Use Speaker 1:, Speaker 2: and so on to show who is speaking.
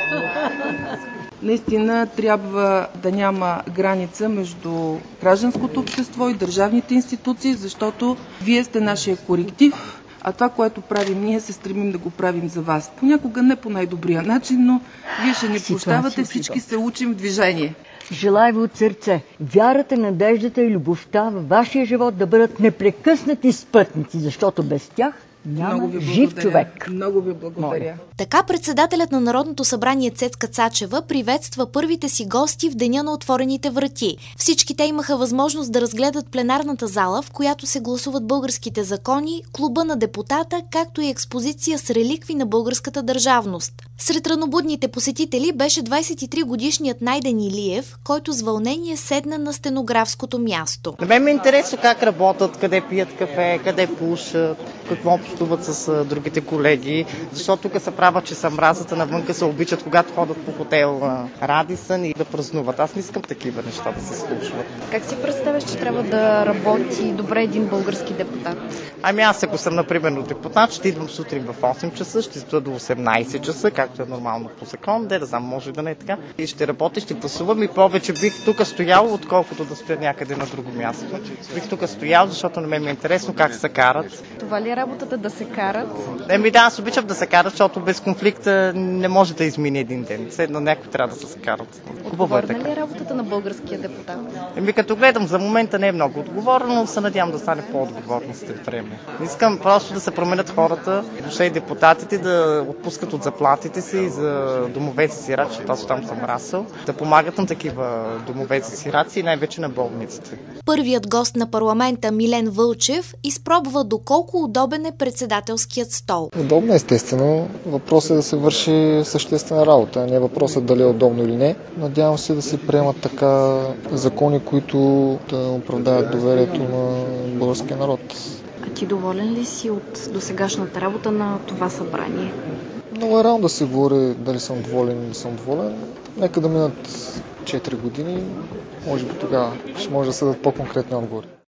Speaker 1: Наистина трябва да няма граница между гражданското общество и държавните институции, защото вие сте нашия коректив, а това, което правим ние, се стремим да го правим за вас. Понякога не по най-добрия начин, но вие ще ни прощавате, всички се учим в движение.
Speaker 2: Желая ви от сърце вярата, надеждата и любовта във вашия живот да бъдат непрекъснати спътници, защото без тях няма жив човек.
Speaker 1: Много ви благодаря.
Speaker 3: Така председателят на Народното събрание Цецка Цачева приветства първите си гости в Деня на отворените врати. Всички те имаха възможност да разгледат пленарната зала, в която се гласуват българските закони, клуба на депутата, както и експозиция с реликви на българската държавност. Сред ранобудните посетители беше 23-годишният Найден Илиев, който с вълнение седна на стенографското място.
Speaker 4: На мен ми е интересно как работят, къде пият кафе, къде пушат, какво общуват с другите колеги, защото тук се правят, че са мразата, навънка се обичат, когато ходят по хотел Радисън и да празнуват. Аз не искам такива неща да се случват.
Speaker 5: Как си представяш, че трябва да работи добре един български депутат?
Speaker 4: Ами аз, ако съм, например, депутат, ще идвам сутрин в 8 часа, ще стоя до 18 часа, както е нормално по закон, да знам, може да не е така. И ще работя, ще гласувам и повече бих тук стоял, отколкото да стоя някъде на друго място. Бих тук стоял, защото на мен ми е интересно как се карат.
Speaker 5: Това ли е работата да се карат?
Speaker 4: Да, аз обичам да се карат, защото без конфликта не може да измине един ден. Седно някой трябва да се карат.
Speaker 5: Отговорна ли е работата на българския депутат?
Speaker 4: Като гледам, за момента не е много отговорно, но се надявам да стане по-отговорно след време. Искам просто да се променят хората, въобще и депутатите да отпускат от заплатите си за домовете си сираци, защото аз там съм расъл, да помагат на такива домовете си сираци и най-вече на болниците.
Speaker 3: Първият гост на парламента Милен Вълчев изпробва доколко удобен е председателският стол.
Speaker 6: Удобно, естествено. Въпросът е да се върши съществена работа, не е въпросът дали е удобно или не. Надявам се да се приемат така закони, които да оправдаят доверието на българския народ.
Speaker 5: А ти доволен ли си от досегашната работа на това събрание?
Speaker 6: Много е рано да се говори дали съм доволен или не съм доволен. Нека да минат 4 години, може би тогава ще може да се дадат по-конкретни отговори.